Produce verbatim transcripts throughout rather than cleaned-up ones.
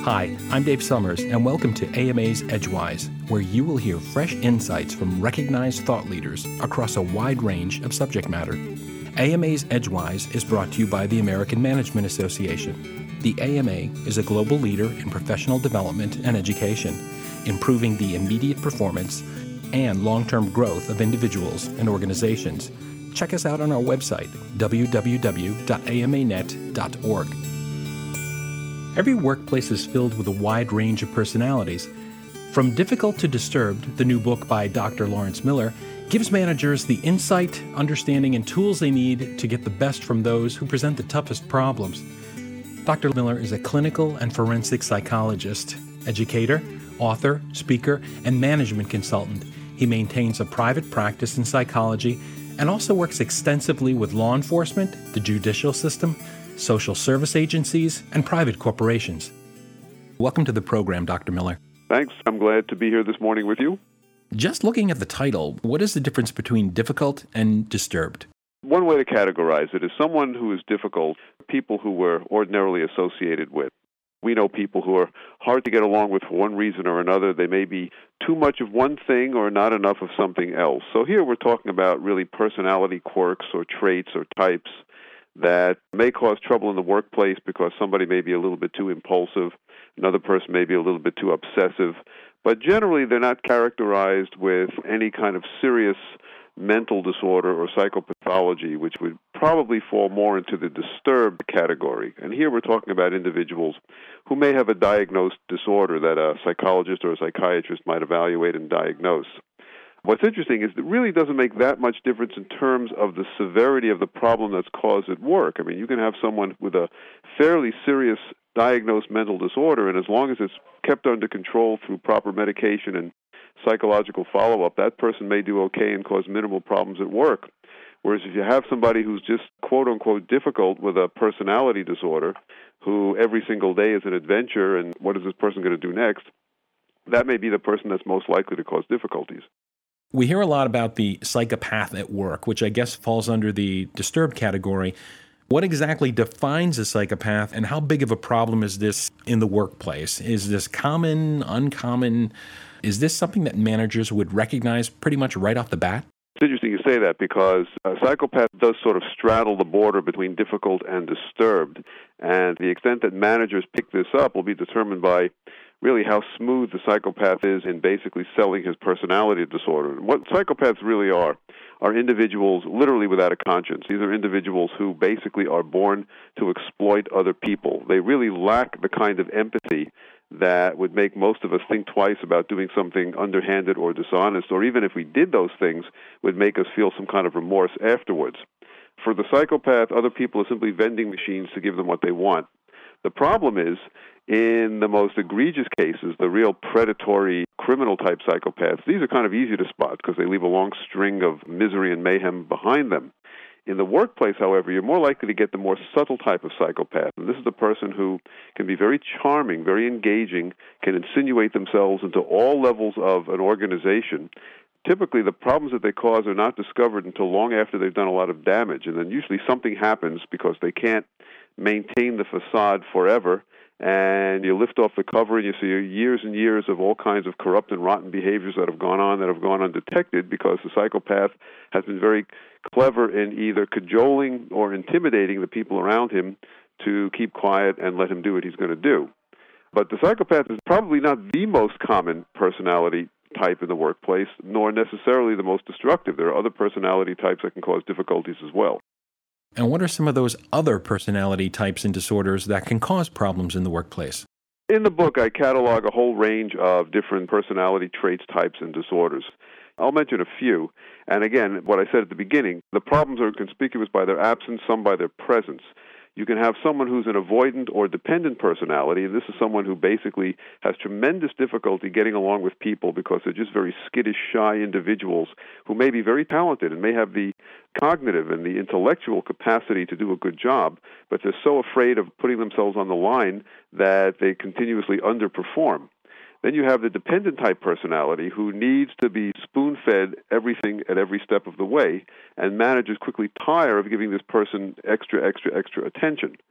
Hi, I'm Dave Summers, and welcome to A M A's Edgewise, where you will hear fresh insights from recognized thought leaders across a wide range of subject matter. A M A's Edgewise is brought to you by the American Management Association. The A M A is a global leader in professional development and education, improving the immediate performance and long-term growth of individuals and organizations. Check us out on our website, w w w dot a m a net dot org. Every workplace is filled with a wide range of personalities. From Difficult to Disturbed, the new book by Doctor Lawrence Miller gives managers the insight, understanding, and tools they need to get the best from those who present the toughest problems. Doctor Miller is a clinical and forensic psychologist, educator, author, speaker, and management consultant. He maintains a private practice in psychology and also works extensively with law enforcement, the judicial system, social service agencies, and private corporations. Welcome to the program, Doctor Miller. Thanks. I'm glad to be here this morning with you. Just looking at the title, what is the difference between difficult and disturbed? One way to categorize it is someone who is difficult, people who we're ordinarily associated with. We know people who are hard to get along with for one reason or another. They may be too much of one thing or not enough of something else. So here we're talking about really personality quirks or traits or types that may cause trouble in the workplace because somebody may be a little bit too impulsive, another person may be a little bit too obsessive, but generally they're not characterized with any kind of serious mental disorder or psychopathology, which would probably fall more into the disturbed category. And here we're talking about individuals who may have a diagnosed disorder that a psychologist or a psychiatrist might evaluate and diagnose. What's interesting is it really doesn't make that much difference in terms of the severity of the problem that's caused at work. I mean, you can have someone with a fairly serious diagnosed mental disorder, and as long as it's kept under control through proper medication and psychological follow-up, that person may do okay and cause minimal problems at work. Whereas if you have somebody who's just quote-unquote difficult with a personality disorder, who every single day is an adventure, and what is this person going to do next, that may be the person that's most likely to cause difficulties. We hear a lot about the psychopath at work, which I guess falls under the disturbed category. What exactly defines a psychopath, and how big of a problem is this in the workplace? Is this common, uncommon? Is this something that managers would recognize pretty much right off the bat? It's interesting you say that because a psychopath does sort of straddle the border between difficult and disturbed, and the extent that managers pick this up will be determined by really how smooth the psychopath is in basically selling his personality disorder. And what psychopaths really are, are individuals literally without a conscience. These are individuals who basically are born to exploit other people. They really lack the kind of empathy that would make most of us think twice about doing something underhanded or dishonest, or even if we did those things, would make us feel some kind of remorse afterwards. For the psychopath, other people are simply vending machines to give them what they want. The problem is, in the most egregious cases, the real predatory criminal-type psychopaths, these are kind of easy to spot because they leave a long string of misery and mayhem behind them. In the workplace, however, you're more likely to get the more subtle type of psychopath. And this is the person who can be very charming, very engaging, can insinuate themselves into all levels of an organization. Typically, the problems that they cause are not discovered until long after they've done a lot of damage. And then usually something happens because they can't maintain the facade forever, and you lift off the cover and you see years and years of all kinds of corrupt and rotten behaviors that have gone on that have gone undetected because the psychopath has been very clever in either cajoling or intimidating the people around him to keep quiet and let him do what he's going to do. But the psychopath is probably not the most common personality type in the workplace, nor necessarily the most destructive. There are other personality types that can cause difficulties as well. And what are some of those other personality types and disorders that can cause problems in the workplace? In the book, I catalog a whole range of different personality traits, types, and disorders. I'll mention a few. And again, what I said at the beginning, the problems are conspicuous by their absence, some by their presence. You can have someone who's an avoidant or dependent personality, and this is someone who basically has tremendous difficulty getting along with people because they're just very skittish, shy individuals who may be very talented and may have the cognitive and the intellectual capacity to do a good job, but they're so afraid of putting themselves on the line that they continuously underperform. Then you have the dependent-type personality who needs to be spoon-fed everything at every step of the way, and managers quickly tire of giving this person extra, extra, extra attention.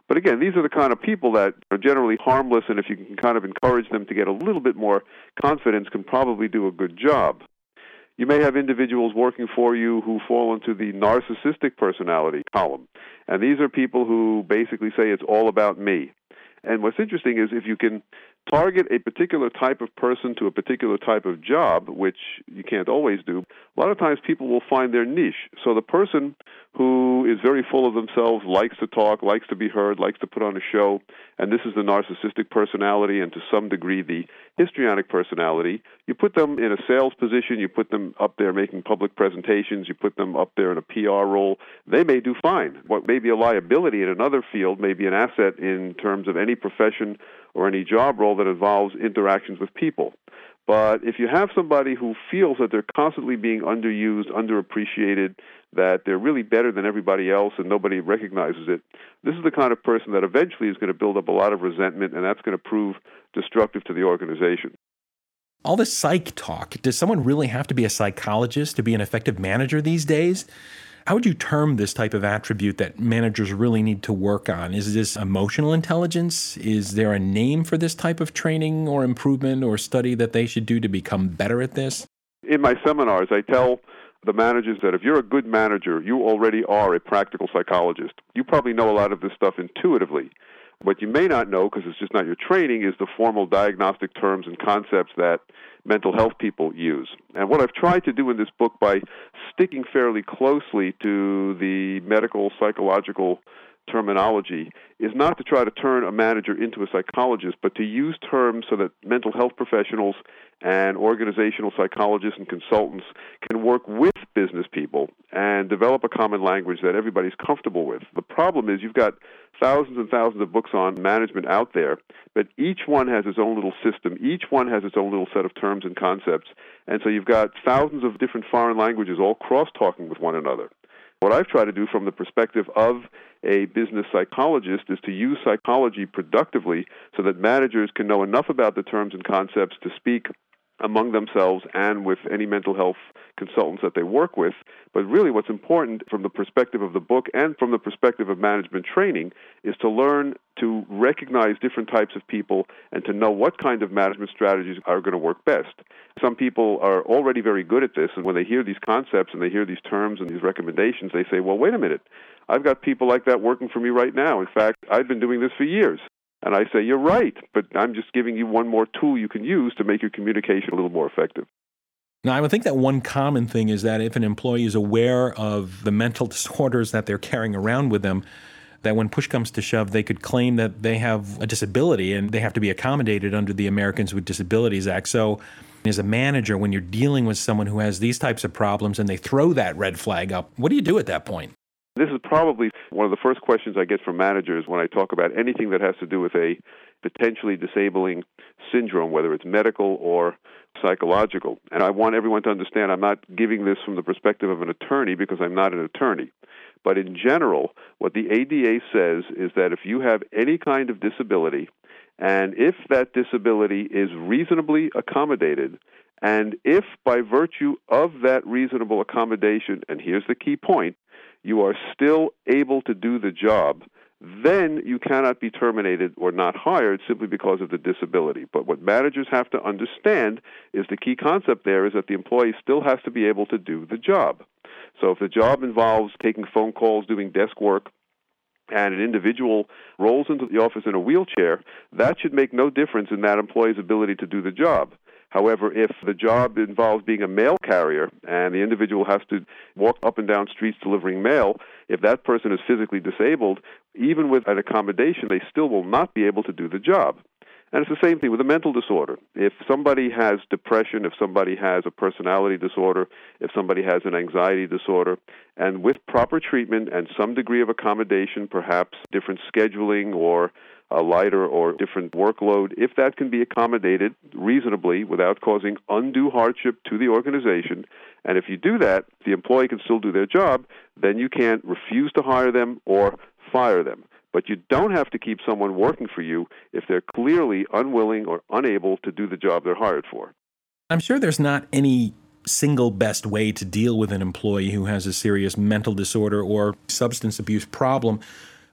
But again, these are the kind of people that are generally harmless, and if you can kind of encourage them to get a little bit more confidence, can probably do a good job. You may have individuals working for you who fall into the narcissistic personality column. And these are people who basically say it's all about me. And what's interesting is if you can target a particular type of person to a particular type of job, which you can't always do, a lot of times people will find their niche. So the person who is very full of themselves, likes to talk, likes to be heard, likes to put on a show, and this is the narcissistic personality and to some degree the histrionic personality, you put them in a sales position, you put them up there making public presentations, you put them up there in a P R role, they may do fine. What may be a liability in another field may be an asset in terms of any profession or any job role that involves interactions with people. But if you have somebody who feels that they're constantly being underused, underappreciated, that they're really better than everybody else and nobody recognizes it, this is the kind of person that eventually is going to build up a lot of resentment, and that's going to prove destructive to the organization. All this psych talk, does someone really have to be a psychologist to be an effective manager these days? How would you term this type of attribute that managers really need to work on? Is this emotional intelligence? Is there a name for this type of training or improvement or study that they should do to become better at this? In my seminars, I tell the managers that if you're a good manager, you already are a practical psychologist. You probably know a lot of this stuff intuitively. What you may not know, because it's just not your training, is the formal diagnostic terms and concepts that mental health people use. And what I've tried to do in this book by sticking fairly closely to the medical psychological terminology is not to try to turn a manager into a psychologist, but to use terms so that mental health professionals and organizational psychologists and consultants can work with business people and develop a common language that everybody's comfortable with. The problem is you've got thousands and thousands of books on management out there, but each one has its own little system. Each one has its own little set of terms and concepts. And so you've got thousands of different foreign languages all cross-talking with one another. What I've tried to do from the perspective of a business psychologist is to use psychology productively so that managers can know enough about the terms and concepts to speak among themselves and with any mental health consultants that they work with. But really what's important from the perspective of the book and from the perspective of management training is to learn to recognize different types of people and to know what kind of management strategies are going to work best. Some people are already very good at this, and when they hear these concepts and they hear these terms and these recommendations, they say, well, wait a minute, I've got people like that working for me right now. In fact, I've been doing this for years. And I say, you're right, but I'm just giving you one more tool you can use to make your communication a little more effective. Now, I would think that one common thing is that if an employee is aware of the mental disorders that they're carrying around with them, that when push comes to shove, they could claim that they have a disability and they have to be accommodated under the Americans with Disabilities Act. So as a manager, when you're dealing with someone who has these types of problems and they throw that red flag up, what do you do at that point? This is probably one of the first questions I get from managers when I talk about anything that has to do with a potentially disabling syndrome, whether it's medical or psychological. And I want everyone to understand I'm not giving this from the perspective of an attorney because I'm not an attorney. But in general, what the A D A says is that if you have any kind of disability, and if that disability is reasonably accommodated, and if by virtue of that reasonable accommodation, and here's the key point, you are still able to do the job, then you cannot be terminated or not hired simply because of the disability. But what managers have to understand is the key concept there is that the employee still has to be able to do the job. So if the job involves taking phone calls, doing desk work, and an individual rolls into the office in a wheelchair, that should make no difference in that employee's ability to do the job. However, if the job involves being a mail carrier and the individual has to walk up and down streets delivering mail, if that person is physically disabled, even with an accommodation, they still will not be able to do the job. And it's the same thing with a mental disorder. If somebody has depression, if somebody has a personality disorder, if somebody has an anxiety disorder, and with proper treatment and some degree of accommodation, perhaps different scheduling or a lighter or different workload, if that can be accommodated reasonably without causing undue hardship to the organization, and if you do that, the employee can still do their job, then you can't refuse to hire them or fire them. But you don't have to keep someone working for you if they're clearly unwilling or unable to do the job they're hired for. I'm sure there's not any single best way to deal with an employee who has a serious mental disorder or substance abuse problem.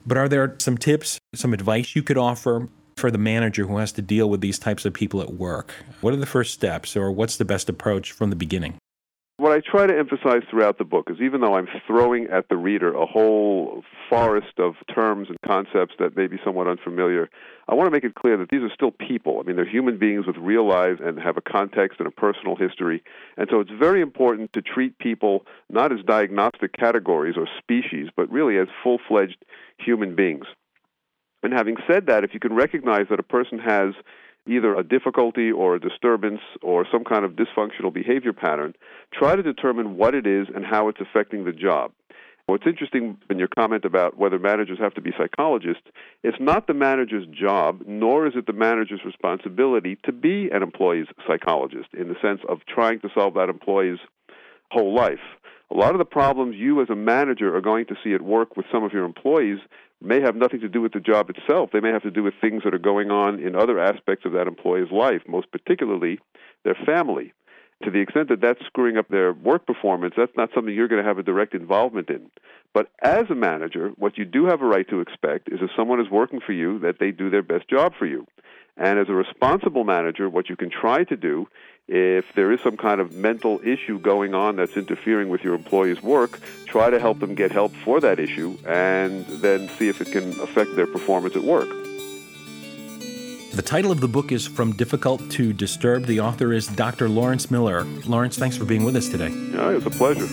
But are there some tips, some advice you could offer for the manager who has to deal with these types of people at work? What are the first steps, or what's the best approach from the beginning? What I try to emphasize throughout the book is, even though I'm throwing at the reader a whole forest of terms and concepts that may be somewhat unfamiliar, I want to make it clear that these are still people. I mean, they're human beings with real lives and have a context and a personal history. And so it's very important to treat people not as diagnostic categories or species, but really as full-fledged human beings. And having said that, if you can recognize that a person has either a difficulty or a disturbance or some kind of dysfunctional behavior pattern, try to determine what it is and how it's affecting the job. What's interesting in your comment about whether managers have to be psychologists, it's not the manager's job, nor is it the manager's responsibility to be an employee's psychologist in the sense of trying to solve that employee's whole life. A lot of the problems you as a manager are going to see at work with some of your employees may have nothing to do with the job itself. They may have to do with things that are going on in other aspects of that employee's life, most particularly their family. To the extent that that's screwing up their work performance, that's not something you're going to have a direct involvement in. But as a manager, what you do have a right to expect is if someone is working for you, that they do their best job for you. And as a responsible manager, what you can try to do, if there is some kind of mental issue going on that's interfering with your employee's work, try to help them get help for that issue and then see if it can affect their performance at work. The title of the book is From Difficult to Disturbed. The author is Doctor Lawrence Miller. Lawrence, thanks for being with us today. Yeah, it's a pleasure.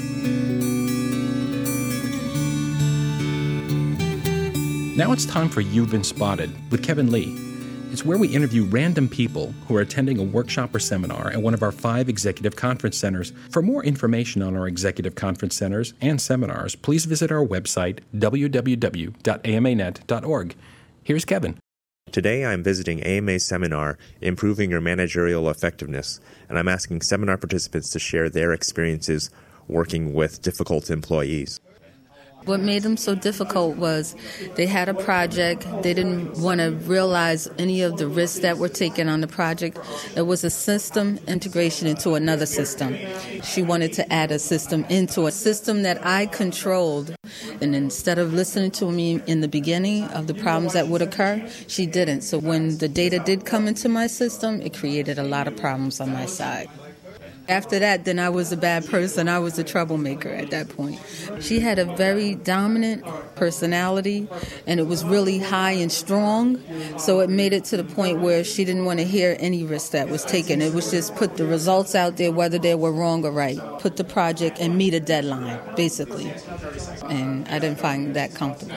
Now it's time for You've Been Spotted with Kevin Lee. It's where we interview random people who are attending a workshop or seminar at one of our five executive conference centers. For more information on our executive conference centers and seminars, please visit our website, w w w dot a m a net dot org. Here's Kevin. Today I'm visiting A M A's seminar, Improving Your Managerial Effectiveness, and I'm asking seminar participants to share their experiences working with difficult employees. What made them so difficult was they had a project. They didn't want to realize any of the risks that were taken on the project. It was a system integration into another system. She wanted to add a system into a system that I controlled. And instead of listening to me in the beginning of the problems that would occur, she didn't. So when the data did come into my system, it created a lot of problems on my side. After that, then I was a bad person. I was a troublemaker at that point. She had a very dominant personality, and it was really high and strong. So it made it to the point where she didn't want to hear any risk that was taken. It was just put the results out there, whether they were wrong or right. Put the project and meet a deadline, basically. And I didn't find that comfortable.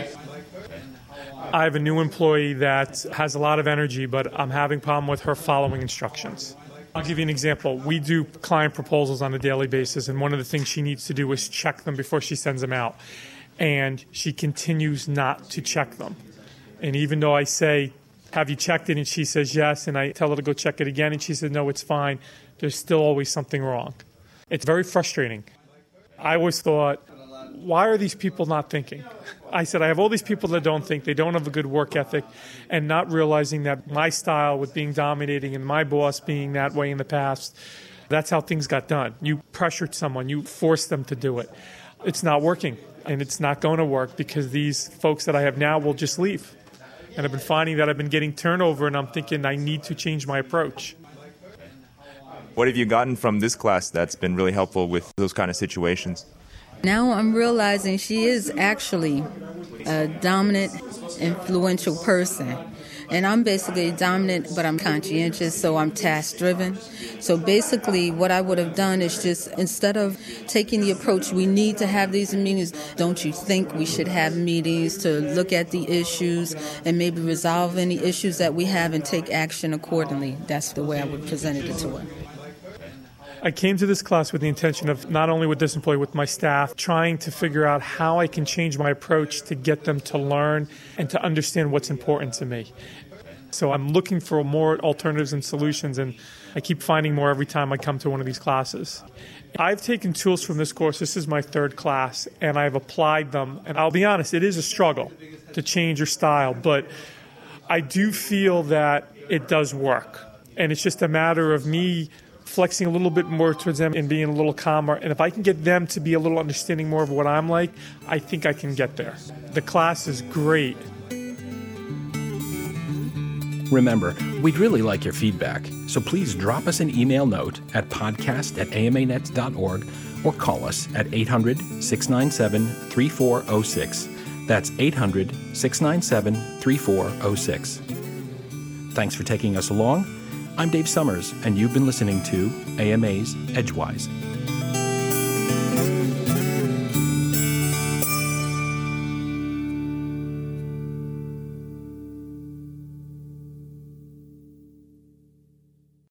I have a new employee that has a lot of energy, but I'm having a problem with her following instructions. I'll give you an example. We do client proposals on a daily basis, and one of the things she needs to do is check them before she sends them out. And she continues not to check them. And even though I say, have you checked it? And she says yes, and I tell her to go check it again, and she said, no, it's fine. There's still always something wrong. It's very frustrating. I always thought, why are these people not thinking? I said, I have all these people that don't think, they don't have a good work ethic, and not realizing that my style with being dominating and my boss being that way in the past, that's how things got done. You pressured someone, you forced them to do it. It's not working, and it's not going to work because these folks that I have now will just leave. And I've been finding that I've been getting turnover, and I'm thinking I need to change my approach. What have you gotten from this class that's been really helpful with those kind of situations? Now I'm realizing she is actually a dominant, influential person. And I'm basically dominant, but I'm conscientious, so I'm task-driven. So basically what I would have done is just, instead of taking the approach, we need to have these meetings, don't you think we should have meetings to look at the issues and maybe resolve any issues that we have and take action accordingly? That's the way I would present it to her. I came to this class with the intention of not only with this employee, with my staff, trying to figure out how I can change my approach to get them to learn and to understand what's important to me. So I'm looking for more alternatives and solutions, and I keep finding more every time I come to one of these classes. I've taken tools from this course. This is my third class, and I've applied them. And I'll be honest, it is a struggle to change your style, but I do feel that it does work. And it's just a matter of me flexing a little bit more towards them and being a little calmer. And if I can get them to be a little understanding more of what I'm like, I think I can get there. The class is great. Remember, we'd really like your feedback, so please drop us an email note at podcast at a m a net dot org or call us at eight hundred, six nine seven, three four zero six. That's eight hundred, six nine seven, three four zero six. Thanks for taking us along. I'm Dave Summers, and you've been listening to A M A's Edgewise.